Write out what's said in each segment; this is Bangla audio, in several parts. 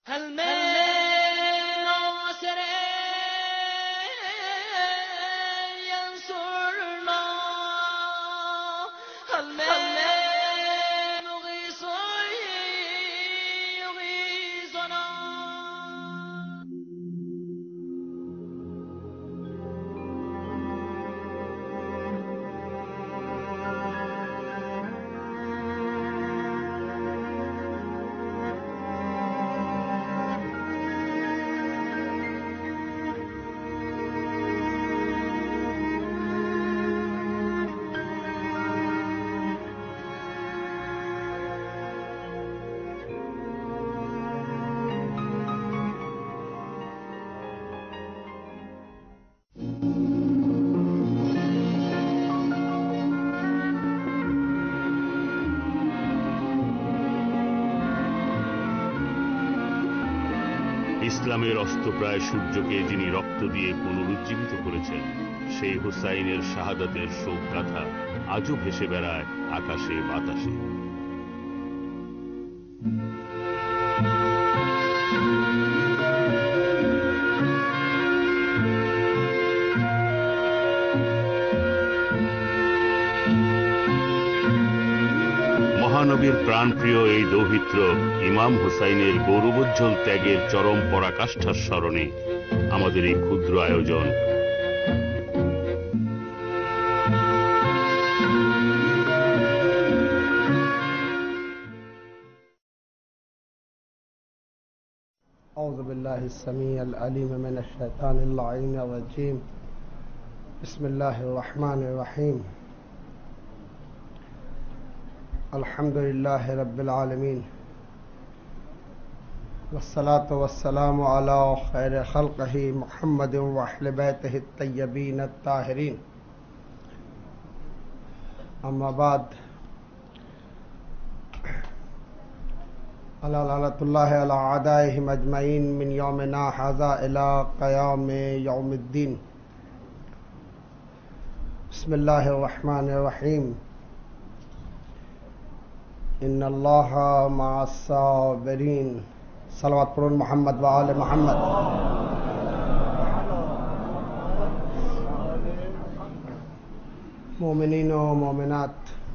هل من ناصر ينصرنا هل من مغيث يغيثنا ইসলামের অস্তপ্রায় সূর্যকে যিনি রক্ত দিয়ে পুনরুজ্জীবিত করেছেন, সেই হুসাইনের শাহাদাতের শোক গাথা আজও ভেসে বেড়ায় আকাশে বাতাসে। মহানবীর প্রাণপ্রিয় এই দৌহিত্র ইমাম হুসাইনের গৌরবোজ্জ্বল ত্যাগের চরম পরাকাষ্ঠার স্মরণে আমাদের এই ক্ষুদ্র আয়োজন। أعوذ بالله السميع العليم من الشيطان اللعين الرجيم بسم الله الرحمن الرحيم الحمد لله رب العالمين والصلاة والسلام على خير خلقه محمد وأهل بيته الطيبين الطاهرين أما بعد على لعنة الله على أعدائهم أجمعين من يومنا هذا إلى قيام يوم الدين بسم الله الرحمن الرحيم إن الله مع الصابرين صلوات پرون محمد وآل محمد মুমিনিন ও মুমিনাত,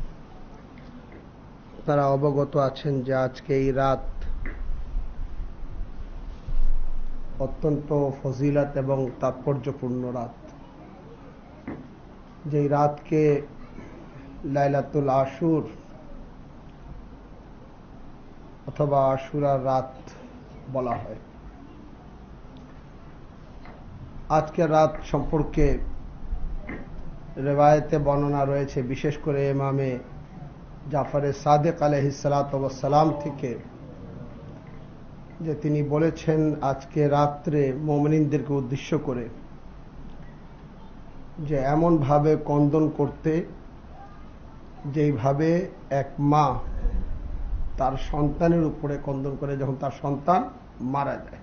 তারা অবগত আছেন যে আজকে এই রাত অত্যন্ত ফজিলত এবং তাৎপর্যপূর্ণ রাত। যেই রাতকে লাইলাতুল আশুর অথবা আশুরার রাত বলা হয়। আজকের রাত সম্পর্কে রিওয়ায়েতে বর্ণনা রয়েছে, বিশেষ করে ইমামে জাফরে সাদেক আলাইহিস সালাতু ওয়াস সালাম থেকে, যে তিনি বলেছেন আজকে রাত্রে মুমিনদেরকে উদ্দেশ্য করে যে এমন ভাবে ক্রন্দন করতে যেইভাবে এক মা তার সন্তানের উপরে ক্রন্দন করে যখন তার সন্তান মারা যায়।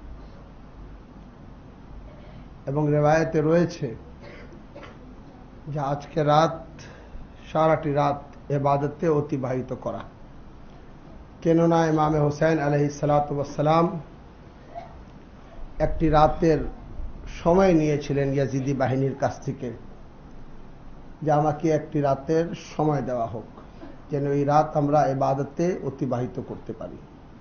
এবং রিওয়ায়েতে রয়েছে যে আজকে রাত সারাটি রাত ইবাদতে অতিবাহিত করা। কেননা ইমামে হুসাইন আলাইহিস সালাতু ওয়াস সালাম একটি রাতের সময় নিয়েছিলেন ইয়াজিদি বাহিনীর কাছ থেকে, যে আমাকে একটি রাতের সময় দেওয়া হোক, যেন এই রাত আমরা ইবাদতে অতিবাহিত করতে পারি।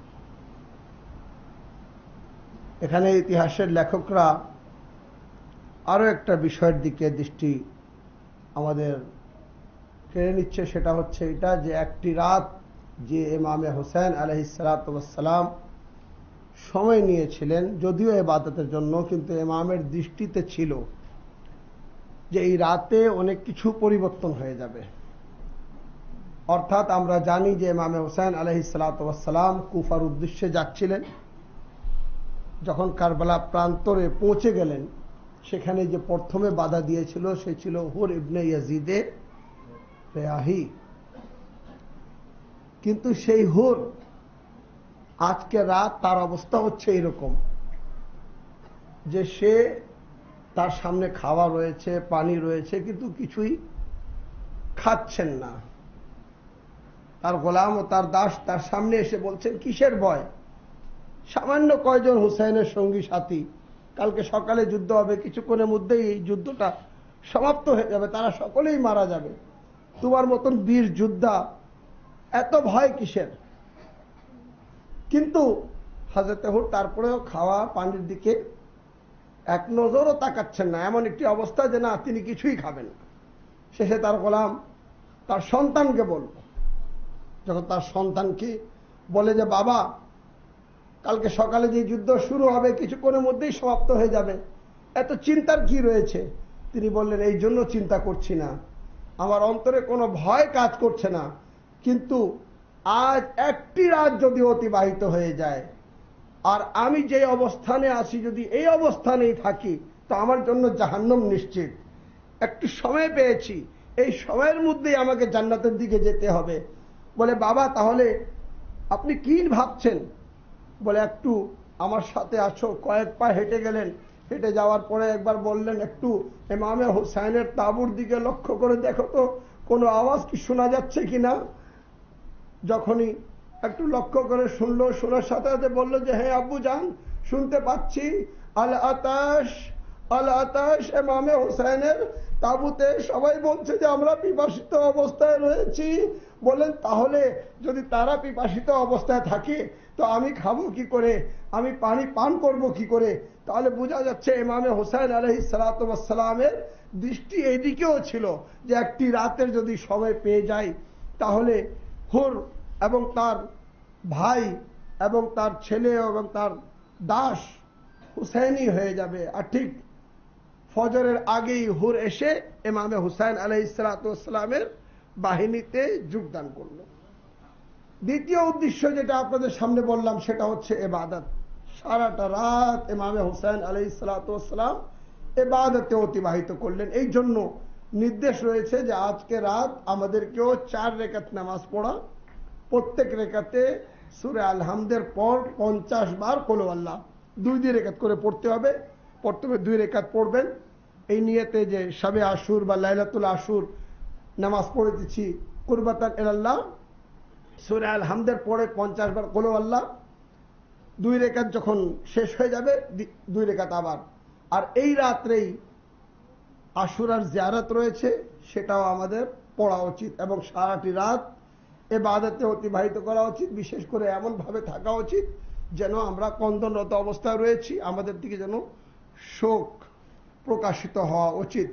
এখানে ইতিহাসের লেখকরা আরো একটা বিষয়ের দিকে দৃষ্টি আমাদের কেড়ে নিচ্ছে, সেটা হচ্ছে এটা যে একটি রাত যে ইমামে হুসাইন আলাইহিস সালাতু ওয়াস সালাম সময় নিয়েছিলেন যদিও ইবাদতের জন্য, কিন্তু ইমামের দৃষ্টিতে ছিল যে এই রাতে অনেক কিছু পরিবর্তন হয়ে যাবে। অর্থাৎ আমরা জানি যে ইমামে হুসাইন আলাইহিস সালাতু ওয়াস সালাম কুফার উদ্দেশ্যে যাচ্ছিলেন। যখন কারবালা প্রান্তরে পৌঁছে গেলেন, সেখানে যে প্রথমে বাধা দিয়েছিল সে ছিল হুর ইবনে ইয়াজিদে রিয়াহি। কিন্তু সেই হুর আজকে রাত তার অবস্থা হচ্ছে এরকম যে সে তার সামনে খাওয়া রয়েছে, পানি রয়েছে, কিন্তু কিছুই খাচ্ছেন না। তার গোলাম ও তার দাস তার সামনে এসে বলছেন কিসের ভয়, সামান্য কয়জন হুসাইনের সঙ্গী সাথী, কালকে সকালে যুদ্ধ হবে, কিছুক্ষণের মধ্যেই এই যুদ্ধটা সমাপ্ত হয়ে যাবে, তারা সকলেই মারা যাবে। তোমার মতন বীর যোদ্ধা, এত ভয় কিসের? কিন্তু হযরত হুর তারপরেও খাওয়া পানির দিকে এক নজরও তাকাচ্ছেন না, এমন একটি অবস্থা যে না, তিনি কিছুই খাবেন না। শেষে তার গোলাম তার সন্তানকে বলল, যখন তার সন্তানকে বলে যে বাবা, কালকে সকালে যে যুদ্ধ শুরু হবে কিছুক্ষণের মধ্যেই সমাপ্ত হয়ে যাবে, এত চিন্তার কি রয়েছে? তিনি বললেন, এই জন্য চিন্তা করছি না, আমার অন্তরে কোনো ভয় কাজ করছে না, কিন্তু আজ একটি রাত যদি অতিবাহিত হয়ে যায় আর আমি যে অবস্থানে আছি যদি এই অবস্থানেই থাকি, তো আমার জন্য জাহান্নাম নিশ্চিত। একটু সময় পেয়েছি, এই সময়ের মধ্যেই আমাকে জান্নাতের দিকে যেতে হবে। বলে বাবা, তাহলে আপনি কি ভাবছেন? বলে একটু আমার সাথে আসো। কয়েক পা হেঁটে গেলেন, হেঁটে যাওয়ার পরে একবার বললেন, একটু ইমামে হুসাইনের তাঁবুর দিকে লক্ষ্য করে দেখো তো কোনো আওয়াজ কি শোনা যাচ্ছে কিনা। যখনই একটু লক্ষ্য করে শুনলো, শোনার সাথে সাথে বললো যে হ্যাঁ আব্বু জান, শুনতে পাচ্ছি আল আতাশ আল আতাশ, ইমামে হুসাইনের তাঁবুতে সবাই বলছে যে আমরা পিপাসিত অবস্থায় রয়েছি। বলেন তাহলে যদি তারা পিপাসিত অবস্থায় থাকে তো আমি খাবো কি করে, আমি পানি পান করব কি করে? তাহলে বোঝা যাচ্ছে ইমামে হুসাইন আলাইহিস সালাতু ওয়াস সালামের দৃষ্টি এইদিকেও ছিল যে একটি রাতের যদি সময় পেয়ে যাই তাহলে হুর এবং তার ভাই এবং তার ছেলে এবং তার দাস হুসাইনি হয়ে যাবে। আর ঠিক ফজরের আগেই হুর এসে ইমামে হুসাইন আলাইহিস সালাতু ওয়াস সালামের বাহিনীতে যোগদান করল। দ্বিতীয় উদ্দেশ্য যেটা আপনাদের সামনে বললাম সেটা হচ্ছে ইবাদত। সারাটা রাত ইমামে হুসাইন আলাইহিস সালাতু ওয়াস সালাম ইবাদতে অতিবাহিত করলেন। এই জন্য নির্দেশ রয়েছে যে আজকে রাত আমাদেরকেও 4 রেকাত নামাজ পড়া, প্রত্যেক রেকাতে সূরা আল হামদের পর 50 বার কুল আল্লাহ, 2 রেকাত করে পড়তে হবে। প্রথমে 2 রেকাত পড়বেন এই নিয়তে যে শবে আশুর বা লাইলাতুল আশুর নামাজ পড়েছি কুরবাতান ইলাল্লাহ, সূরা আল হামদের পরে 50 বার কুল আল্লাহ, 2 রেকাত যখন শেষ হয়ে যাবে 2 রেকাত আবার। আর এই রাত্রেই আশুরার জিয়ারত রয়েছে, সেটাও আমাদের পড়া উচিত এবং সারাটি রাত ইবাদতে অতিবাহিত করা উচিত। বিশেষ করে এমন ভাবে থাকা উচিত যেন আমরা কন্দনরত অবস্থায় রয়েছি, আমাদের দিকে যেন শোক প্রকাশিত হওয়া উচিত।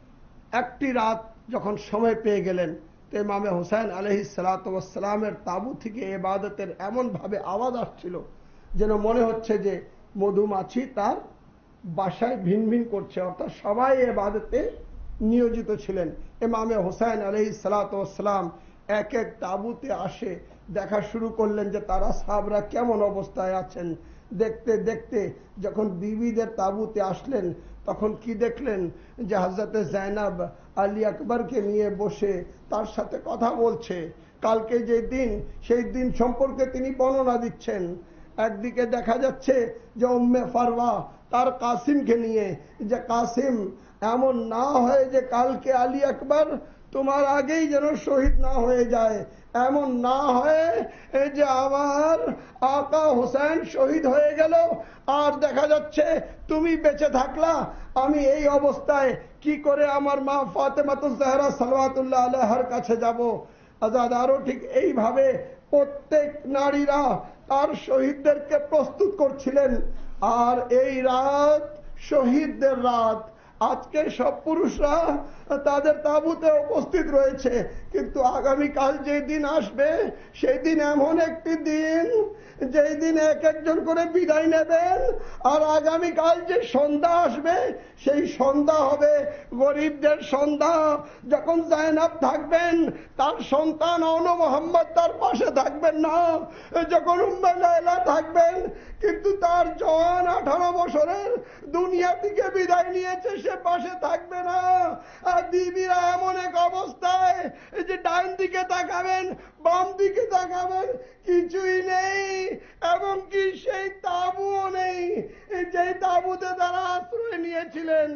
একটি রাত যখন সময় পেয়ে গেলেন তো ইমামে হুসাইন আলাইহিস সালাতু ওয়াস সালামের তাঁবু থেকে ইবাদতের এমন ভাবে আওয়াজ আসছিল যেন মনে হচ্ছে যে মধুমাছি তার বাসায় ভিনভিন করছে, অর্থাৎ সবাই ইবাদতে নিয়োজিত ছিলেন। ইমামে হুসাইন আলাইহিস সালাতু ওয়াস সালাম এক এক তাঁবুতে আসে, দেখা শুরু করলেন যে তারা সাহাবরা কেমন অবস্থায় আছেন। দেখতে দেখতে যখন বিবিদের তাঁবুতে আসলেন তখন কি দেখলেন যে হযরতে যায়েনব আলী আকবরকে নিয়ে বসে তার সাথে কথা বলছে। কালকে যে দিন সেই দিন সম্পর্কে তিনি বর্ণনা দিচ্ছেন। একদিকে দেখা যাচ্ছে যে উম্মে ফারওয়া তার কাসিমকে নিয়ে, যে কাসিম এমন না হয় যে কালকে আলী আকবর তোমার আগেই যেন শহীদ না হয়ে যায়, এমন না হয় যে আমার আকা হোসেন শহীদ হয়ে গেল আর দেখা যাচ্ছে তুমি বেঁচে থাকলা, আমি এই অবস্থায় কি করে আমার মা ফাতেমাতুজ জাহরা সালাওয়াতুল্লাহ আলাইহার কাছে যাব। আজাদ আরো ঠিক এইভাবে প্রত্যেক নারীরা তার শহীদদেরকে প্রস্তুত করছিলেন। আর এই রাত শহীদদের রাত। আজকে সব পুরুষরা তাদের তাঁবুতে উপস্থিত রয়েছে, কিন্তু আগামীকাল যে দিন আসবে সেই দিন এমন একটি দিন যেই দিন এক একজন করে বিদায় নেবেন। আর আগামীকাল যে সন্ধ্যা আসবে সেই সন্ধ্যা হবে গরিবদের সন্ধ্যা। যখন যায়েনব থাকবেন তার সন্তান আনু মোহাম্মদ তার পাশে থাকবেন না, যখন উম্মে লায়লা থাকবেন কিন্তু তার জওয়ান 18 বছরের দুনিয়া থেকে বিদায় নিয়েছে, সে পাশে থাকবে না। আর বিবিরা এমন এক অবস্থায় যে ডান দিকে তাকাবেন বাম দিকে তাকাবেন কিছুই নেই, এবং কি সেই তাঁবুও নেই যেই তাঁবুতে তারা আশ্রয় নিয়েছিলেন।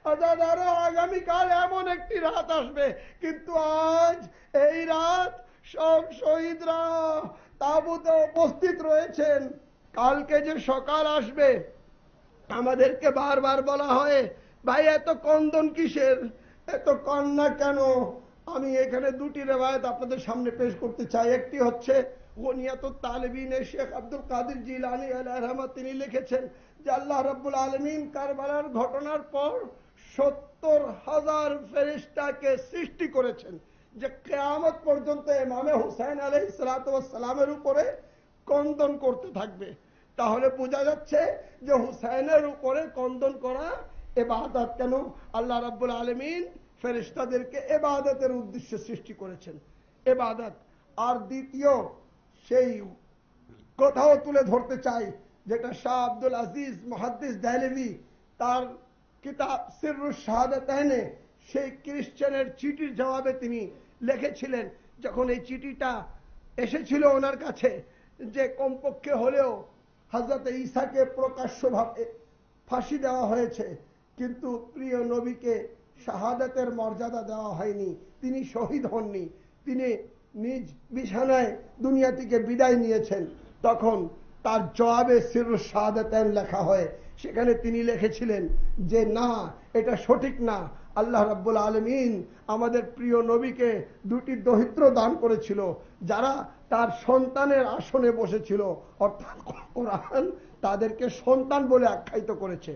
আরো আগামীকাল এমন একটি রাত আসবে, কিন্তু আজ এই রাত সব শহীদরা তাঁবুতে উপস্থিত রয়েছেন। কালকে যে সকাল আসবে, আমাদেরকে বারবার বলা হয়, ভাই এত কন্দন কিসের, এত কান্না কেন? আমি এখানে দুটি রেওয়ায়েত আপনাদের সামনে পেশ করতে চাই। একটি হচ্ছে গনিয়াতুত তালেবিনে শেখ আব্দুল কাদের জিলানী আলাইহির রহমত, তিনি লিখেছেন যে আল্লাহ রাব্বুল আলামিন কারবালার ঘটনার পর 70,000 ফেরেশতাকে সৃষ্টি করেছেন, যে কিয়ামত পর্যন্ত ইমামে হুসাইন আলাইহিস সালাতু ওয়াস সালামের উপরে কন্দন করতে থাকবে। তাহলে বোঝা যাচ্ছে যে হুসাইনের উপরে কন্দন করা ইবাদত। কেন? আল্লাহ রাব্বুল আলামিন ফেরেশতাদেরকে ইবাদতের উদ্দেশ্যে সৃষ্টি করেছেন, ইবাদত। আর দ্বিতীয় সেই কথাও তুলে ধরতে চাই, যেটা শাহ আব্দুল আজিজ মুহাদ্দিস দেহলভী তার কিতাব সিররুশ শাহাদাতাইনে সেই ক্রিশ্চিয়ানের চিঠির জবাবে তিনি লিখেছিলেন, যখন এই চিঠিটা এসেছিল ওনার কাছে, যে কমপক্ষে হলেও হযরত ঈসাকে প্রকাশ্যভাবে ফাঁসি দেওয়া হয়েছে, কিন্তু প্রিয় নবীকে শাহাদাতের মর্যাদা দেওয়া হয়নি, তিনি শহীদ হননি, তিনি নিজ বিছানায় দুনিয়া থেকে বিদায় নিয়েছেন। তখন তার জবাবে সিররুশ শাহাদাতাইন লেখা হয়, সেখানে তিনি লিখেছিলেন যে না, এটা সঠিক না। আল্লাহ রাব্বুল আলামিন আমাদের প্রিয় নবীকে দুটি দহিত্র দান করেছিল, যারা তার সন্তানের আসনে বসেছিল, অর্থাৎ কোরআন তাদেরকে সন্তান বলে আখ্যায়িত করেছে।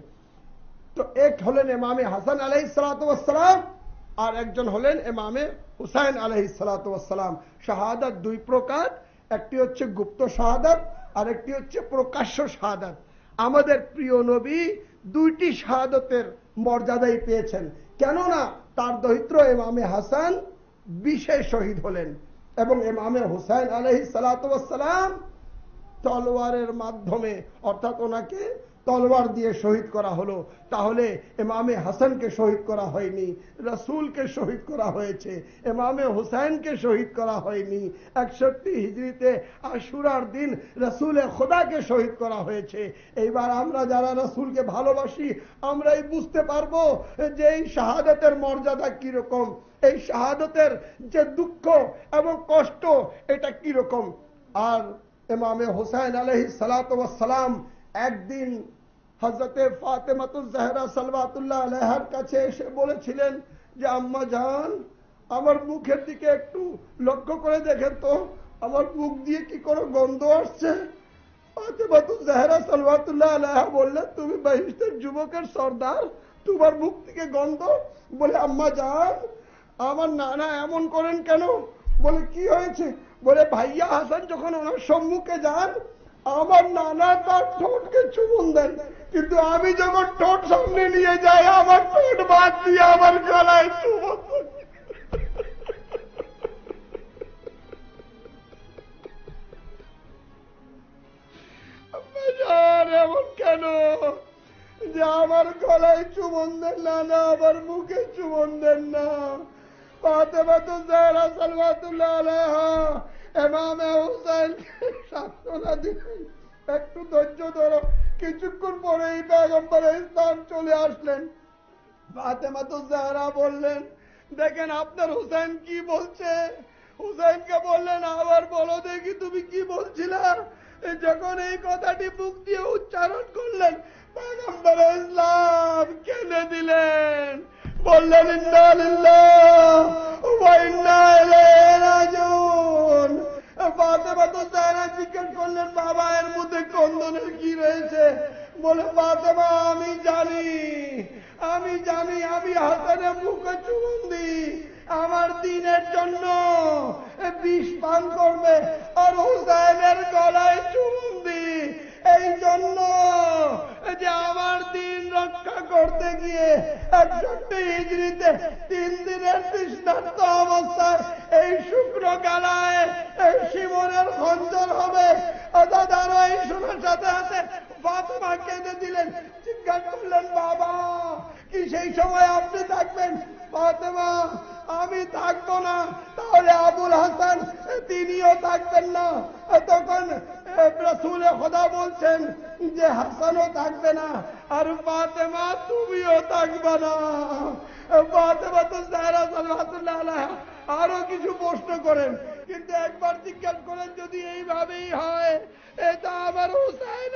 তো এক হলেন ইমামে হাসান আলাইহিস সালাতু ওয়াস সালাম, আর একজন হলেন ইমামে হুসাইন আলাইহিস সালাতু ওয়াস সালাম। শাহাদাত দুই প্রকার, একটি হচ্ছে গুপ্ত শাহাদাত, আর একটি হচ্ছে প্রকাশ্য শাহাদাত। আমাদের প্রিয় নবী দুইটি শাহাদাতের মর্যাদাই পেয়েছেন, কেননা তার দহিত্র ইমামে হাসান বিশে শহীদ হলেন, এবং ইমামে হুসাইন আলাইহিস সালাতু ওয়াস সালাম তলোয়ারের মাধ্যমে, অর্থাৎ ওনাকে তলোয়ার দিয়ে শহীদ করা হলো। তাহলে ইমামে হাসানকে শহীদ করা হয়নি, রাসূলকে শহীদ করা হয়েছে, ইমামে হুসাইনকে শহীদ করা হয়নি। 61 হিজরিতে আশুরার দিন রাসূলে খোদাকে শহীদ করা হয়েছে। এইবার আমরা যারা রাসূলকে ভালোবাসি, আমরাই বুঝতে পারবো যে এই শাহাদাতের মর্যাদা কিরকম, এই শাহাদাতের যে দুঃখ এবং কষ্ট এটা কিরকম। আর ইমামে হুসাইন আলাইহিস সালাতু ওয়াস সালাম একদিন হযরতে ফাতেমাতুজ জাহরা সালাওয়াতুল্লাহ আলাইহার কাছে এসে বলেছিলেন যে আম্মা জান, আমার মুখের দিকে একটু লক্ষ্য করে দেখেন তো, আমার মুখ দিয়ে কি কোনো গন্ধ আসছে? ফাতেমাতুজ জাহরা সালাওয়াতুল্লাহ আলাইহা বললেন, তুমি বাহিষ্টের যুবকের সর্দার, তোমার মুখ থেকে গন্ধ? বলে আম্মা জান, আমার নানা এমন করেন কেন? বলে কি হয়েছে? বলে ভাইয়া হাসান যখন ওনার সম্মুখে যান, আমার নানা তার ঠোঁটকে চুমুন দেন, কিন্তু আমি যখন ঠোঁট সামনে নিয়ে যাই, আমার ঠোঁট বাদ দিয়ে আমার গলায় চুমুন দেন। এমন কেন যে আমার গলায় চুমুন দেন না, না আমার মুখে চুমুন দেন না? ফাতেমাতুজ জাহরা সালাওয়াতুল্লাহ আলাইহা ইমামে হুসাইনকে সান্ত্বনা দিলেন, একটু ধৈর্য ধরো, কিছুক্ষণ পরেই পয়গম্বরের ইসলাম চলে আসলেন। ফাতেমাতুজ জাহরা বললেন, দেখেন আপনার হুসাইন কি বলছে। হুসাইনকে বললেন, আবার বলো দেখি তুমি কি বলছিলা। যখন এই কথাটি মুখ দিয়ে উচ্চারণ করলেন, পয়গম্বরের ইসলাম কেঁদে দিলেন, বললেন ইন্না লিল্লাহি ওয়া ইন্না ইলাইহি রাজিউন। ফাতেমাতুজ জাহরা জিজ্ঞেস করলেন, বাবা এর মধ্যে কন্দনের কি রয়েছে? বলে ফাতেমা, আমি জানি আমি হাসানের মুখে চুমুন দিই, আমার দিনের জন্য বিষ পান করবে, আর হুসাইনের গলায় চুমুন দিই এই জন্য যে আমার দিন রক্ষা করতে গিয়ে 61 হিজরিতে 3 দিনের তৃষ্ণার্ত অবস্থায় এই শুকনো গালায় এই শিমনের খঞ্জর হবে। দাদার এই শোনার সাথে সাথে ফাতেমা কেঁদে দিলেন। জিজ্ঞাসা করলেন, বাবা কি সেই সময় আপনি থাকবেন? ফাতেমা, আমি থাকবো না, তাহলে আবুল হাসান তিনিও থাকবেন না। তখন রাসূলে খোদা বলছেন যে হাসানও থাকবে না, আর ফাতেমা তুমিও থাকবে না। ফাতেমাতুজ জাহরা সালাওয়াতুল্লাহ আলাইহা আরো কিছু প্রশ্ন করেন, কিন্তু একবার জিজ্ঞাসা করেন, যদি এইভাবেই হয়, এটা আমার হুসাইন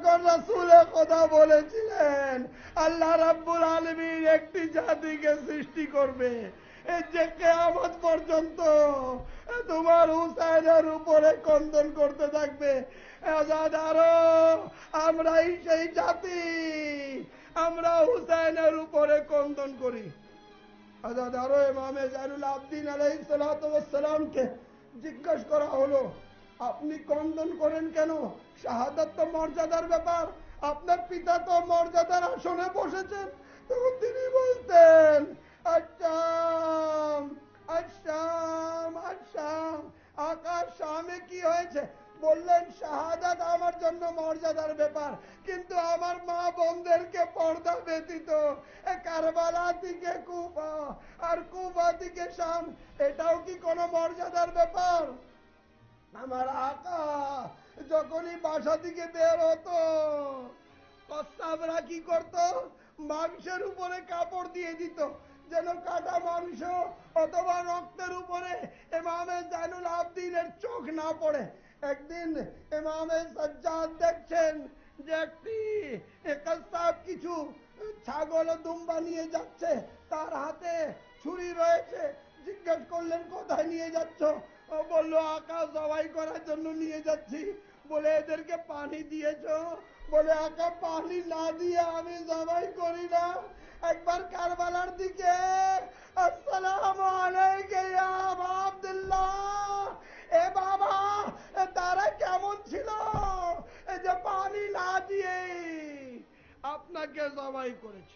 যখন রাসূলে খোদা বলেছিলেন আল্লাহ রাব্বুল আলামিন একটি জাতিকে সৃষ্টি করবে যে কিয়ামত পর্যন্ত তোমার হুসাইনের উপরে ক্রন্দন করতে থাকবে, আজাদারো আমরাই সেই জাতি, আমরা হুসাইনের উপরে ক্রন্দন করি। আজাদারো ইমামে জাইনুল আবদিন আলাইহিস সালাতু ওয়াস সালামকে জিজ্ঞাসা করা হলো, আপনি ক্রন্দন করেন কেন? শাহাদাত তো মর্যাদার ব্যাপার, আপনার পিতা তো মর্যাদার আসনে বসেছেন। তখন তিনি বলতেন আচ্ছাম আচ্ছাম আচ্ছাম, আকাশ শামে কি হয়েছে? বললেন শাহাদাত আমার জন্য মর্যাদার ব্যাপার, কিন্তু আমার মা বোনদেরকে পর্দা ব্যতীত কারবালা থেকে কুফা আর কুফা থেকে শাম, এটাও কি কোনো মর্যাদার ব্যাপার? আমার আকা যখনই বাসা থেকে বের হতো কসাবরা কি করত? মাংসের উপরে কাপড় দিয়ে দিত যেন কাটা মাংস অথবা রক্তের উপরে ইমামে জাইনুল আবদিনের চোখ না পড়ে। একদিন ইমামে সাজ্জাদ দেখছেন যে একটি কসাব কিছু ছাগল ও দুম্বা নিয়ে যাচ্ছে, তার হাতে ছুরি রয়েছে। জিজ্ঞেস করলেন কোথায় নিয়ে যাচ্ছ? বললো আকা জবাই করার জন্য নিয়ে যাচ্ছি। বলে এদেরকে পানি দিয়েছ? বলে আকা পানি না দিয়ে আমি জবাই করি না। একবার কারবালার দিকে আসসালামু আলাইকা ইয়া আবা আব্দুল্লাহ, এ বাবা তারা কেমন ছিল যে পানি না দিয়ে আপনাকে জবাই করেছে।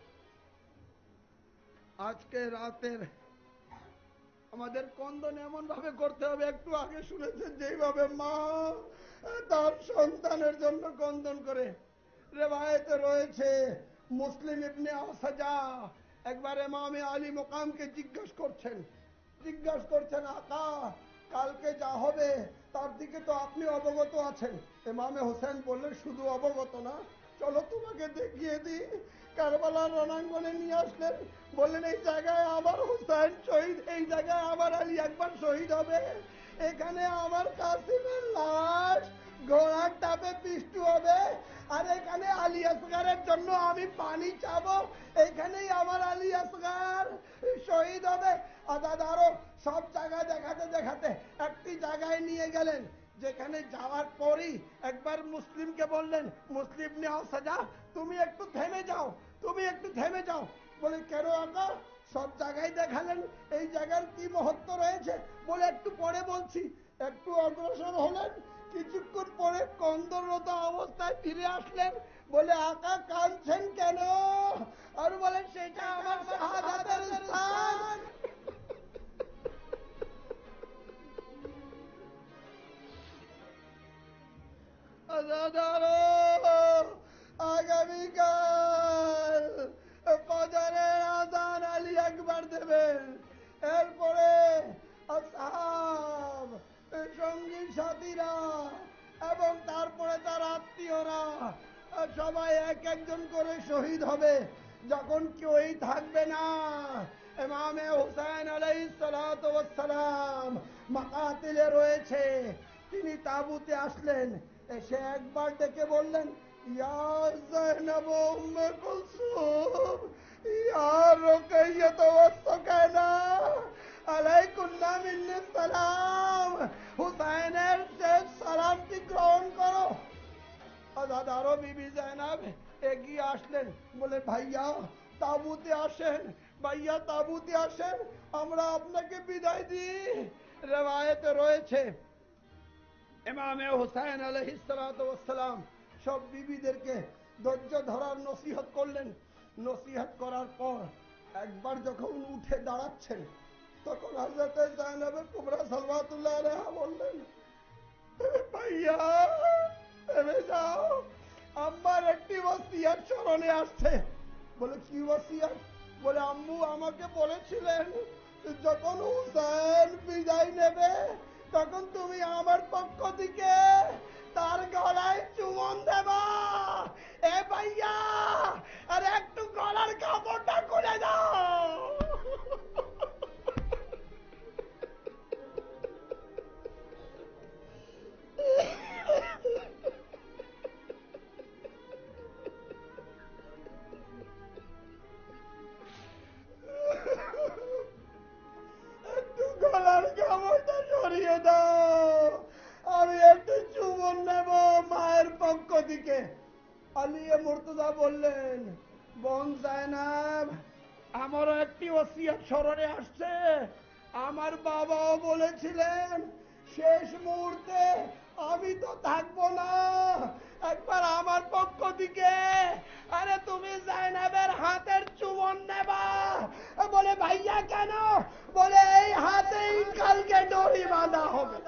আজকে রাতের আমাদের কন্দন এমন ভাবে করতে হবে, একটু আগে শুনেছেন যেইভাবে মা তার সন্তানের জন্য কন্দন করে। রেওয়ায়েতে রয়েছে মুসলিম ইবনে আসাজা একবার ইমামে আলী মুকামকে জিজ্ঞাসা করছেন আকা কালকে যা হবে তার দিকে তো আপনি অবগত আছেন। ইমামে হোসেন বললেন শুধু অবগত না, চলো তোমাকে দেখিয়ে দিই। কারবালার রণাঙ্গনে নিয়ে আসলেন, বললেন এই জায়গায় আমার হুসাইন শহীদ, এই জায়গায় আমার আলী একবার শহীদ হবে, এখানে আমার কাসিমের লাশ ঘোড়ার টাপে পিষ্টু হবে, আর এখানে আলী আসগারের জন্য আমি পানি চাবো, এখানেই আমার আলী আসগার শহীদ হবে। আজাদারও সব জায়গা দেখাতে দেখাতে একটি জায়গায় নিয়ে গেলেন, যেখানে যাওয়ার পরই একবার মুসলিমকে বললেন, মুসলিম নেও সাজা তুমি একটু থেমে যাও, তুমি একটু থেমে যাও। বলে কেন আকা? সব জায়গায় দেখালেন, এই জায়গার কি মহত্ব রয়েছে? বলে একটু পরে বলছি। একটু অগ্রসর হলেন, কিছুক্ষণ পরে কন্দনরত অবস্থায় ফিরে আসলেন। বলে আকা কাঁদছেন কেন? আর বলে সেটা আমার শাহাদাতের স্থান। আগামীকাল ফজরের আযান আলী আকবার দেবেন, এরপরে আসহাব সঙ্গী সাথীরা এবং তারপরে তার আত্মীয়রা সবাই এক একজন করে শহীদ হবে। যখন কেউই থাকবে না, ইমামে হুসাইন আলাইহিস সালাতু ওয়াস সালাম মাকাতিলে রয়েছে, তিনি তাবুতে আসলেন। এসে একবার ডেকে বললেন ইয়া যায়নাব উম্মে কুলসুম ইয়া রুকাইয়াত ওয়াস সুকানা আলাইকুন্না মিন্নি সালাম, হুসাইনের শেষ সালামটি গ্রহণ করো। আজাদারো বিবি জায়নাব এগিয়ে আসলেন, বলে ভাইয়া তাবুতে আসেন, ভাইয়া তাবুতে আসেন, আমরা আপনাকে বিদায় দিই। রেওয়ায়েতে রয়েছে ইমামে হুসাইন আলাইহিস সালাতু ওয়াস সালাম সব বিবিদেরকে ধৈর্য ধরার নসিহত করলেন। নসিহত করার পর একবার যখন উঠে দাঁড়াচ্ছেন, তখন হযরত জায়নাবে কুবরা সালাওয়াতুল্লাহ আলাইহা বললেন ভাইয়া থেমে যাও, আম্মার একটি ওসিয়ত স্মরণে আসছে। বলে কি ওসিয়ত? বলে আম্মু আমাকে বলেছিলেন যখন হুসাইন বিদায় নেবে তখন তুমি আমার পক্ষ থেকে তার গলায় চুমন দেবা। এ ভাইয়া আর একটু গলার কাপড়টা খুলে দাও। পক্ষ থেকে আলী মুর্তজা বললেন, বোন জায়নাব, আমারও একটি ওসিয়ত স্মরণে আসছে। আমার বাবাও বলেছিলেন শেষ মুহূর্তে আমি তো থাকবো না, একবার আমার পক্ষ থেকে আরে তুমি জায়নাবের হাতের চুমন নেবা। বলে ভাইয়া কেন? বলে এই হাতেই কালকে দড়ি বাঁধা হবে।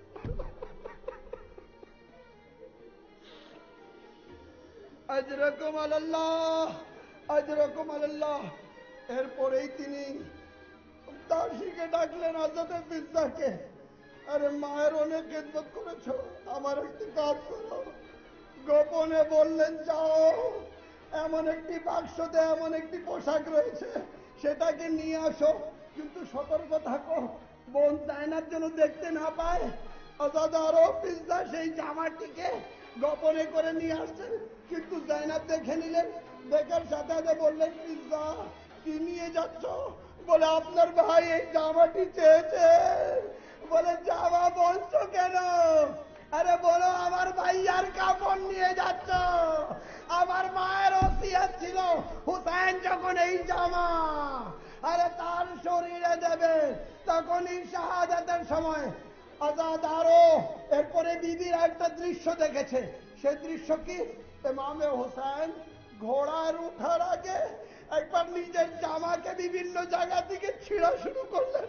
আজরকুম আল্লাহ, আজরকুম আল্লাহ। এরপরেই তিনি দাসীকে ডাকলেন, হযরত ফিজ্জাকে, আরে মায়ের অনেক খেদমত করেছো, আমার একটি কাজ করো। গোপনে বললেন, যাও এমন একটি বাক্সতে এমন একটি পোশাক রয়েছে, সেটাকে নিয়ে আসো, কিন্তু সতর্ক থাকো বোন জায়নাব যেন দেখতে না পায়। হযরত আরো ফিজ্জা সেই জামাটিকে গোপনে করে নিয়ে আসছেন, কিন্তু জায়নাব দেখে নিলেন। দেখার সাথে সাথে বললেন, ফিজ্জা কি নিয়ে যাচ্ছ? বলে আপনার ভাই এই জামাটি চেয়েছে। বলে জামা বলছো কেন? আরে বলো আমার ভাইয়ার কাপড় নিয়ে যাচ্ছ। আমার মায়ের ওসিয়ত ছিল হুসাইন যখন এই জামা আরে তার শরীরে দেবে তখনই শাহাদাতের সময় আজাদ আরো। এরপরে বিবির একটা দৃশ্য দেখেছে। সেই দৃশ্য কি? ইমামে হুসাইন ঘোড়ার উঠার আগে একবার নিজের জামাকে বিভিন্ন জায়গা থেকে ছিঁড়া শুরু করলেন।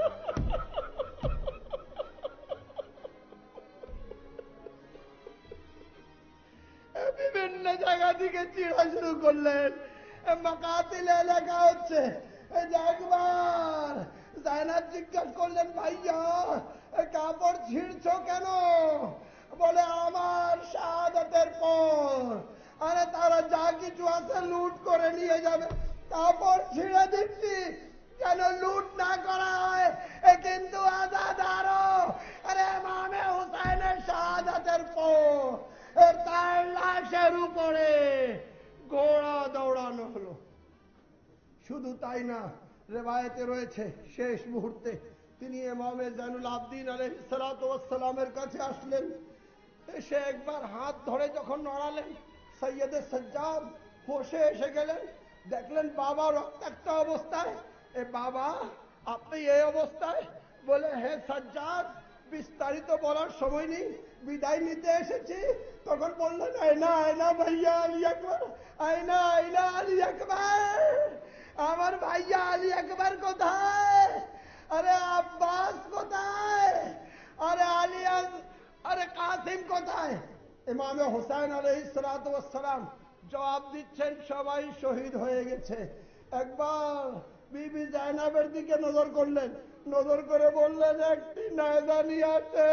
বিভিন্ন জায়গা থেকে ছিঁড়া শুরু করলেন। মাকাতিলে লেখা হচ্ছে যে একবার জায়নাব জিজ্ঞাসা করলেন, ভাইয়া কাপড় ছিঁড়ছো কেন? বলে আমার শাহাদাতের পর আরে তারা যা কিছু আছে লুট করে নিয়ে যাবে, কাপড় ছিঁড়ে দিচ্ছি যেন লুট না করা হয়। কিন্তু আজাদ আরো আরে ইমামে হুসাইনের শাহাদাতের পর তার লাশের উপরে ঘোড়া দৌড়ানো হলো। শুধু তাই না, রেওয়ায়েতে রয়েছে শেষ মুহূর্তে তিনি ইমামে জাইনুল আবদিন আলাইহিস সালাতু ওয়াস সালামের কাছে আসলেন। এসে একবার হাত ধরে যখন নড়ালেন, সৈয়দে সাজ্জাদ হোশে এসে গেলেন। দেখলেন বাবা রক্তাক্ত অবস্থায়। এ বাবা আপনি এই অবস্থায়? বলে হে সাজ্জাদ, বিস্তারিত বলার সময় নেই, বিদায় নিতে এসেছি। তখন বললেন, আয়না আয়না ভাইয়া আলী আকবর, আয়না আয়না আলী আকবর, আমার ভাইয়া আলী আকবর কোথায়? আরে আব্বাস কোথায়? আরে আলিয়াস আরে কাসিম কোথায়? ইমামে হুসাইন আলাইহিস সালাতু ওয়াস সালাম জবাব দিচ্ছেন, সবাই শহীদ হয়ে গেছে। একবার বিবি জায়নাবের দিকে নজর করলেন, নজর করে বললেন, একটি নায়দানি আছে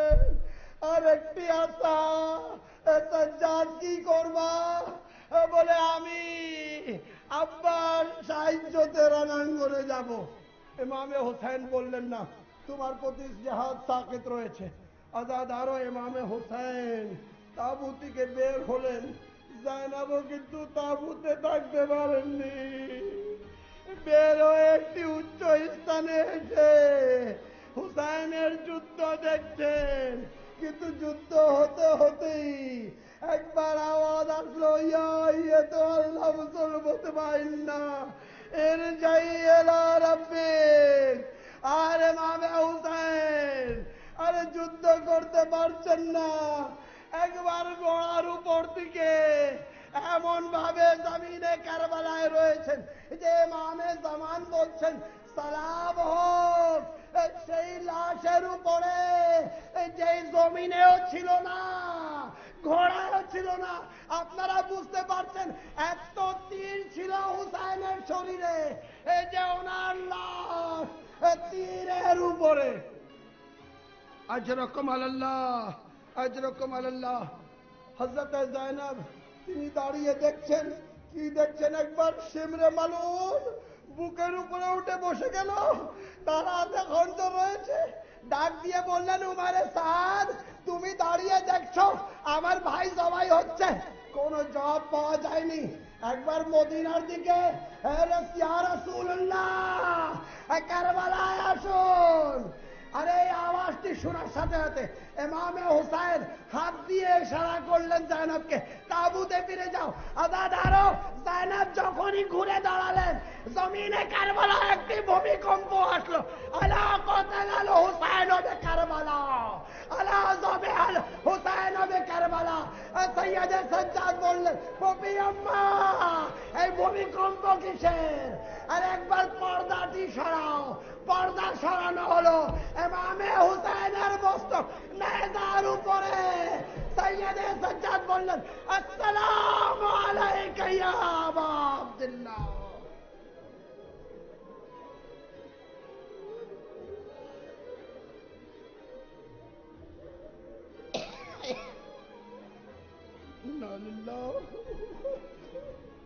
আর একটি আশা, সাজ্জাদ কি করবা? বলে আমি আব্বার সাহায্যতে রণাঙ্গনে যাব। ইমামে হুসাইন বললেন, না, তোমার প্রতি জিহাদ সাকিত রয়েছে। আজাদ আরো ইমামে হুসাইন তাঁবু থেকে বের হলেন। জায়নাবও কিন্তু তাঁবুতে থাকতে পারেননি। বের হয়ে একটি উচ্চ স্থানে এসে হুসাইনের যুদ্ধ দেখছেন। কিন্তু যুদ্ধ হতে হতেই একবার আওয়াজ আসলো, ইয়া তো আল্লাহ মুসলমান বাইন্না এর যাই এলা রাব্বিক। আর ইমামে হুসাইন আরে যুদ্ধ করতে পারছেন না। একবার ঘোড়ার উপর দিকে এমন ভাবে জমিনে কারবালায় রয়েছেন যে ইমামে জামান বলছেন, সালাম হোক সেই লাশের উপরে যে জমিনেও ছিল না, ঘোড়াও ছিল না। আপনারা বুঝতে পারছেন এত তীর ছিল হুসাইনের শরীরে, এই যে ওনার লাশ তীরের উপরে। আজরকুম আলাল্লাহ, আজরকুম আলাল্লাহ। হযরত জায়নাব তিনি দাঁড়িয়ে দেখছেন। কি দেখছেন? একবার শিমরে মালুন বুকের উপরে উঠে বসে গেল, তার হাতে খন্ড রয়েছে। ডাক দিয়ে বললেন, উমারে সাদ, তুমি দাঁড়িয়ে দেখছো আমার ভাই জবাই হচ্ছে। কোনো জবাব পাওয়া যায়নি। একবার মদিনার দিকে, ইয়া রাসূলুল্লাহ কারবালায় আসুন। আরে এই আওয়াজটি পর্দাটি শোনার সাথে সাথে ইমামে হুসাইন হাত দিয়ে ইশারা করলেন জায়নাবকে, তাবুতে ফিরে যাও। আজাদ আরো জায়নাব যখনই ঘুরে দাঁড়ালেন, জমিনে কারবালা একটি ভূমিকম্প আসলো। আলা কাতালাল হুসাইন বে কারবালা, আলা যাবিহাল হুসাইন বে কারবালা। সৈয়দে সাজ্জাদ বললেন, পপি আম্মা এই ভূমিকম্প কিসের? আর একবার পর্দাটি সরাও। পর্দা সরানো হলো, ইমামে হুসাইনের মস্তক নেজার উপরে। সৈয়দে সাজ্জাদ বললেন, আসসালামু আলাইকা ইয়া আবা আব্দুল্লাহ। ইন্না লিল্লাহি